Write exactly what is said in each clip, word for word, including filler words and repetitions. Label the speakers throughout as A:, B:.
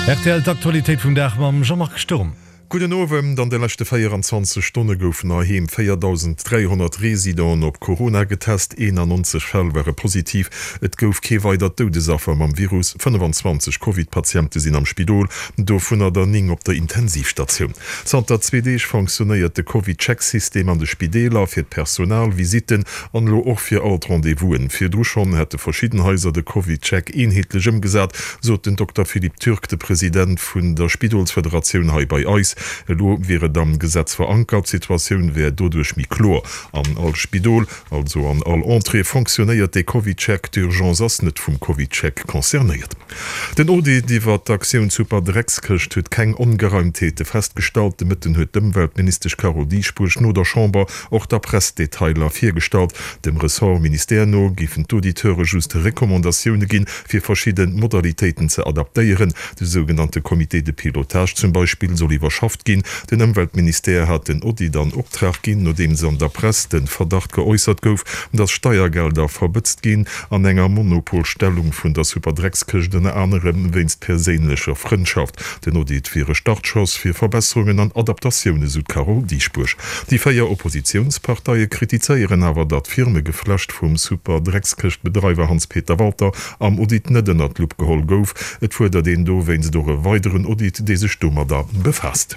A: R T L d'Aktualitéit vun Dach mam Jean-Marc Sturm.
B: Guten Novem, dann der letzte vierundzwanzig Stunden goufen erheem viertausenddreihundert Residenten op Corona getest, einundneunzig Fälle wäre positiv. Et gouf ke weiter Todesaffer am Virus, fünfundzwanzig Covid-Patienten sind am Spidol, do vun er dann op der Intensivstation. Zter zwei D funktioniert de Covid-Check-System an de Spideler fir Personal, Visiten an lo och fir alt Rendezvousen. Fir du schon hätte verschiedene Häuser de Covid-Check einheitlichem gesagt, so den Doktor Philipp Türk, der Präsident vun der Spidolsföderation hai bei Eis. Lo wäre dann Gesetz verankert, Situation wäre dodurch mi chlor an all Spidol, also an all Entrée funktioniert de Covid-Check d'urgence ass net vum Covid-Check konzerniert. Den O D diewer d'Aktion super Dreckskircht huet keng Ungereimtheete festgestalte mitten huet dem Weltminister Caro Diespurch no der Chamber och der Pressdetailer firstalt. Dem Ressortministerno gifen d'Auditeure juste Rekommandaioune ginn fir verschieden Modalitäten ze adaptéieren. De sogenannte Komitee de Pilotage zum Beispiel soll iwwer gin. Den Umweltminister hat den Odi dann Obtrag gin, no dem se an der Presse den Verdacht geäußert gouf, dass Steuergelder verbitzt gin an enger Monopolstellung vun der Superdreckskirch den anderen wennst perélescher Freundschaft. Den Audit fir Startchoss fir Verbesserungen an Adaptationune Südkaro Diespurch. Die feier Oppositionsparteie kritizeieren awer dat Firme geflasht vum Superdreckskirchbetreiber Hans-Peter Walter am Audit netden at Loop gehol gouf, et wurde den do wenns do e weiteren Audit dese Stummer da befasst.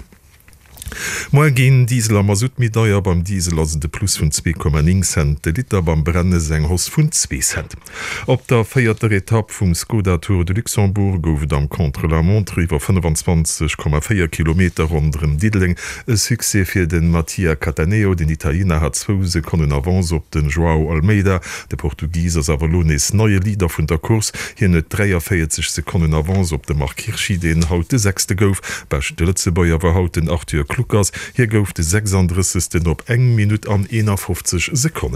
B: Mo gin Diesel am Masutmedaier beim Diesel as de plus vun zwei Komma neun Cent, de Liter beim Brenne seng Hoss vun zwei Cent. Op der feierter Etappe vum Skoda Tour de Luxembourg gouf am Contre la Montre iwwer fünfundzwanzig Komma vier Kilometer rondrem Diedling e Suse fir den Mattia Cataneo, den Italiener hat zwo Sekunden avance op den Joao Almeida, de Portugieser Savalones neue Lieder vun der Kurs hier net dreiundvierzig Sekunden avance op de Mark Hirschi den haut de sechste gouf, bei Stillezebauier war haut den acht Uhr Lukas, hier gouf de sechsunddreißigsten op eng Minute an einundfünfzig Sekunden.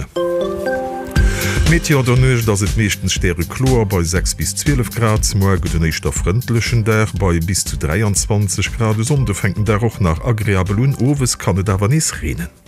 B: Meteor donnech dats et meeschten stere Chlor bei sechs bis zwölf Grad, morgen den eichter frontlechen der bei bis zu dreiundzwanzig Grad, Sonde fängt der auch nach agreabel und Owes kann et awer nis reden.